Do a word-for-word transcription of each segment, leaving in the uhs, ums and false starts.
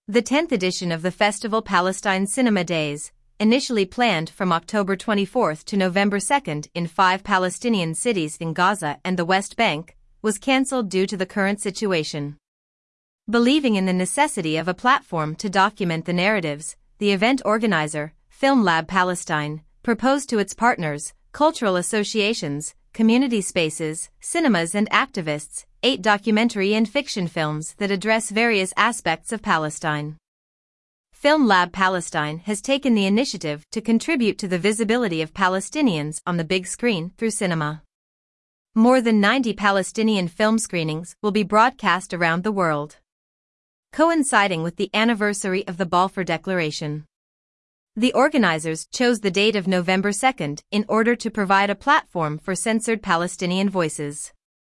The tenth edition of the Festival Palestine Cinema Days, initially planned from October twenty-fourth to November second in five Palestinian cities in Gaza and the West Bank, was cancelled due to the current situation. Believing in the necessity of a platform to document the narratives, the event organizer, Film Lab Palestine, proposed to its partners, cultural associations, community spaces, cinemas and activists, eight documentary and fiction films that address various aspects of Palestine. Film Lab Palestine has taken the initiative to contribute to the visibility of Palestinians on the big screen through cinema. More than ninety Palestinian film screenings will be broadcast around the world, coinciding with the anniversary of the Balfour Declaration. The organizers chose the date of November second in order to provide a platform for censored Palestinian voices.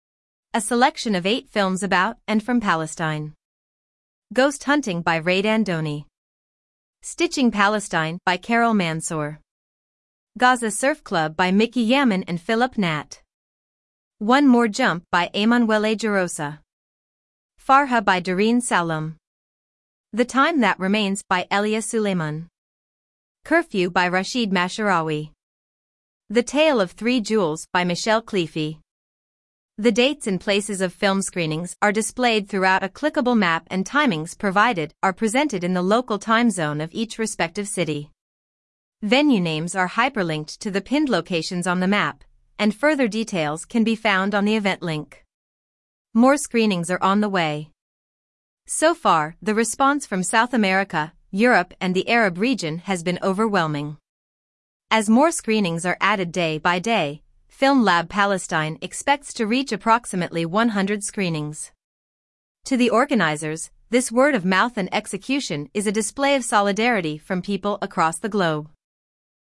A selection of eight films about and from Palestine. Ghost Hunting by Ray Andoni. Stitching Palestine by Carol Mansour. Gaza Surf Club by Mickey Yaman and Philip Nat. One More Jump by Emanuele Gerosa. Farha by Doreen Salom. The Time That Remains by Elia Suleiman. Curfew by Rashid Masharawi. The Tale of Three Jewels by Michelle Cleefy. The dates and places of film screenings are displayed throughout a clickable map, and timings provided are presented in the local time zone of each respective city. Venue names are hyperlinked to the pinned locations on the map, and further details can be found on the event link. More screenings are on the way. So far, the response from South America, Europe and the Arab region has been overwhelming. As more screenings are added day by day, Film Lab Palestine expects to reach approximately one hundred screenings. To the organizers, this word of mouth and execution is a display of solidarity from people across the globe.